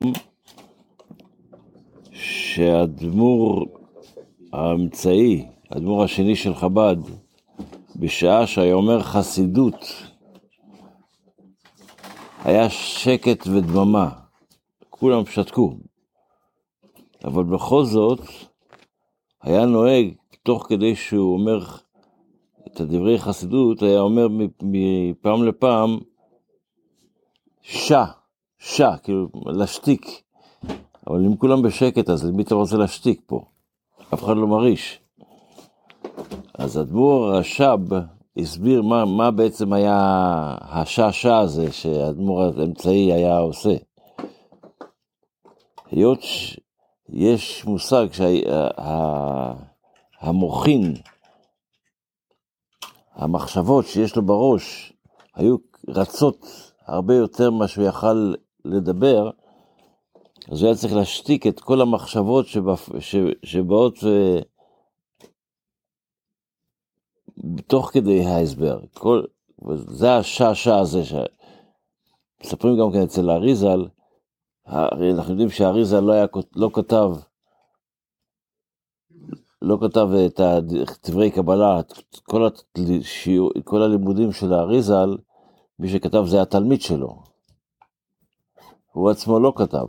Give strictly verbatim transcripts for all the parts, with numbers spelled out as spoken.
שהאדמו"ר האמצעי, האדמו"ר השני של חב"ד, בשעה שהיה אומר חסידות, היה שקט ודממה, כולם שתקו, אבל בכל זאת היה נוהג, תוך כדי שהוא אומר את הדברי חסידות, היה אומר מפעם לפעם שע, שע, כאילו להשתיק, אבל אם כולם בשקט, אז למי אתה רוצה להשתיק פה? אף אחד לא מריש. אז האדמו"ר הרש"ב הסביר מה, מה בעצם היה השע-שע הזה שהאדמו"ר האמצעי היה עושה. היות יש מושג שהמוחין, המחשבות שיש לו בראש, היו רצות הרבה יותר מה שהוא יכל לדבר, אז הוא היה צריך להשתיק את כל המחשבות שבאות בתוך כדי ההסבר. כל, זה השע-שע הזה, מספרים גם כן אצל האריזל, אנחנו יודעים שהאריזל לא, היה, לא כתב, לא כתב את דברי קבלה, כל, השיעור, כל הלימודים של האריזל, מי שכתב זה התלמיד שלו. הוא עצמו לא כתב.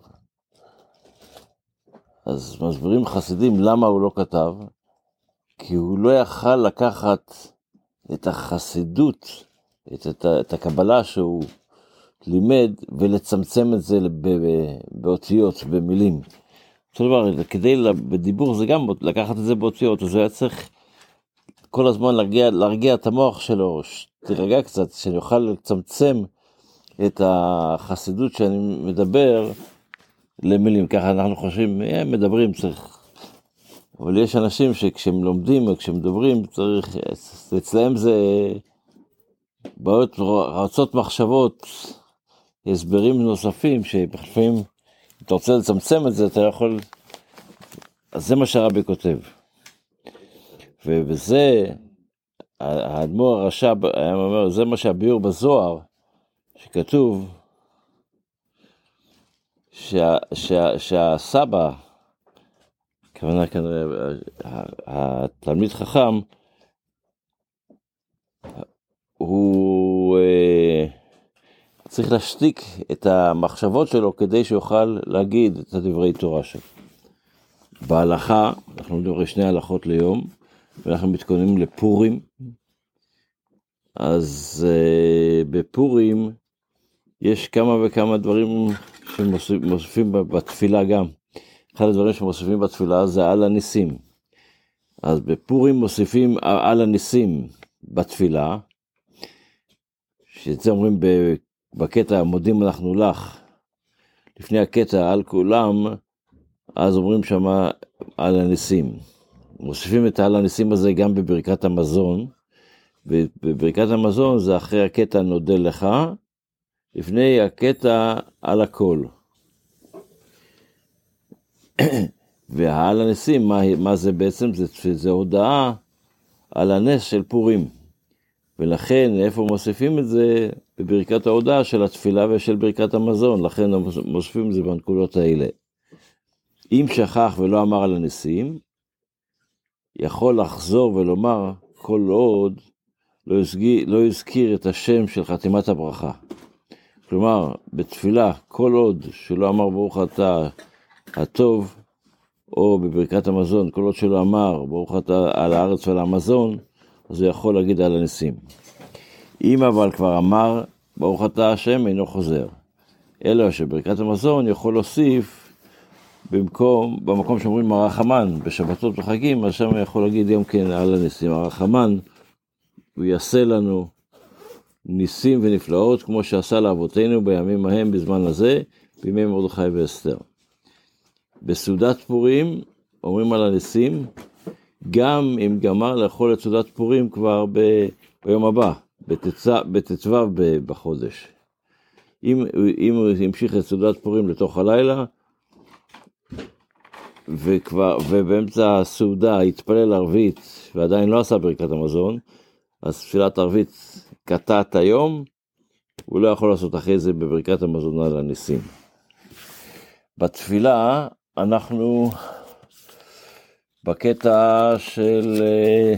אז מסבירים חסידים למה הוא לא כתב, כי הוא לא יכל לקחת את החסידות, את, את, את הקבלה שהוא לימד, ולצמצם את זה באותיות, במילים. אותו דבר, כדי בדיבור זה גם לקחת את זה באותיות, אז הוא היה צריך כל הזמן להרגיע, להרגיע את המוח שלו, תרגע קצת, שאני אוכל לצמצם את החסידות שאני מדבר למילים. ככה אנחנו חושבים, אה, מדברים, צריך. אבל יש אנשים שכשהם לומדים או כשהם מדברים, צריך, אצלהם זה בעיות, רצות מחשבות, הסברים נוספים, שבחפים, אם אתה רוצה לצמצם את זה, אתה יכול, אז זה מה שהרבי כותב. ובזה, האדמו"ר הרש"ב היה אומר, זה מה שהביאור בזוהר, שכתוב, שה, שה, שהסבא, כוונה כאן, התלמיד חכם, הוא צריך להשתיק את המחשבות שלו כדי שיוכל להגיד את הדברי תורה שלו. בהלכה, אנחנו מדברים שני הלכות ליום, ואנחנו מתכוננים לפורים. אז בפורים יש כמה וכמה דברים שמוסיפים בתפילה גם. אחד הדברים שמוסיפים בתפילה זה על הניסים. אז בפורים מוסיפים על הניסים בתפילה, שאת זה אומרים בקטע מודים אנחנו לך, לפני הקטע על כולם, אז אומרים שמה על הניסים. מוסיפים את על הניסים הזה גם בברכת המזון, ובברכת המזון זה אחרי הקטע נודה לך, לפני הקטע על הכל. והעל הניסים, מה, מה זה בעצם? זה, זה הודעה על הנס של פורים. ולכן, איפה מוסיפים את זה? בברכת ההודעה של התפילה ושל ברכת המזון. לכן מוסיפים את זה בנקודות האלה. אם שכח ולא אמר על הניסים, יכול לחזור ולומר כל עוד לא יזכיר, לא יזכיר את השם של חתימת הברכה. כלומר, בתפילה, כל עוד שלא אמר ברוך אתה הטוב, או בברכת המזון, כל עוד שלא אמר ברוך אתה על הארץ ועל המזון, אז הוא יכול להגיד על הניסים. אם אבל כבר אמר ברוך אתה השם, אינו חוזר. אלא שברכת המזון יכול להוסיף במקום, במקום שאומרים הרחמן, בשבתות וחגים, אז שם יכול להגיד גם כן על הניסים. הרחמן, הוא יעשה לנו ניסים ונפלאות, כמו שעשה לאבותינו בימים ההם בזמן הזה, בימי מרדכי ואסתר. בסעודת פורים, אומרים על הניסים, גם אם גמר לאכול את סעודת פורים כבר ב, ביום הבא, בט"ו בחודש. אם, אם הוא המשיך את סעודת פורים לתוך הלילה, וכבר, ובאמצע הסעודה התפלל ערבית, ועדיין לא עשה ברכת המזון, אז תפילת ערבית קטע את היום, הוא לא יכול לעשות אחרי זה בברכת המזון על הניסים. בתפילה אנחנו בקטע של uh,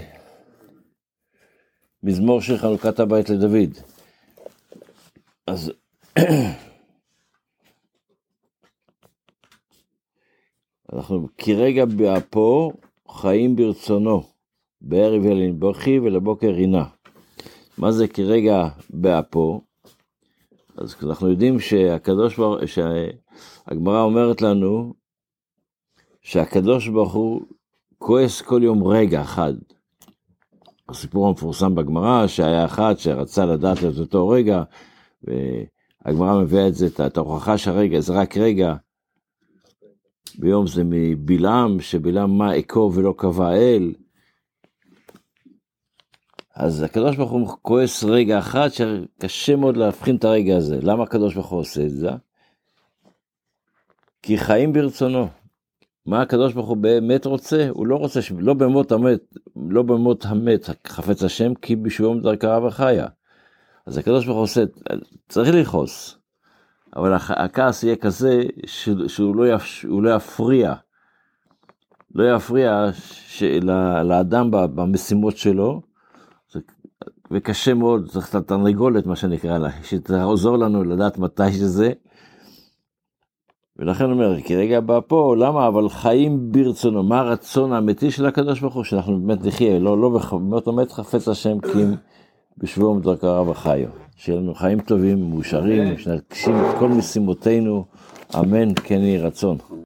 מזמור של חנוכת הבית לדוד. אז אנחנו כרגע באפו חיים ברצונו, בערב ילין בוכי ולבוקר רינה. מה זה כרגע באפו? אז אנחנו יודעים שהקדוש ברוך הוא, שהגמרא אומרת לנו שהקדוש ברוך הוא כועס כל יום רגע אחד. הסיפור המפורסם בגמרא שהיה אחד שרצה לדעת את אותו רגע, והגמרא מביאה את זה, את ההוכחה שהרגע זה רק רגע. ביום זה מבלעם, שבלעם מה אקו ולא קבע אל. אז הקדוש ברוך הוא כועס רגע אחד שקשה מאוד להבחין את הרגע הזה. למה הקדוש ברוך הוא עושה את זה? כי חיים ברצונו. מה הקדוש ברוך הוא באמת רוצה? הוא לא רוצה, לא במות המת, לא במות המת חפץ השם, כי בשבום דרכה וחיה. אז הקדוש ברוך הוא עושה, צריך לכעוס. אבל הכעס יהיה כזה שהוא לא, יפ, לא יפריע, לא יפריע לאדם במשימות שלו, וקשה מאוד, צריך את התרנגולת, מה שנקרא לה, שתעזור לנו לדעת מתי שזה, ולכן אומר, כי רגע בא פה, למה? אבל חיים ברצונו, מה הרצון האמיתי של הקדוש ברוך הוא, שאנחנו באמת נחיה, לא, לא באמת באמת חפץ השם, כי אם בשבום דרכה וחיו. שיהיה לנו חיים טובים, מאושרים, שנגשים את כל משימותינו, אמן, כן יהי רצון.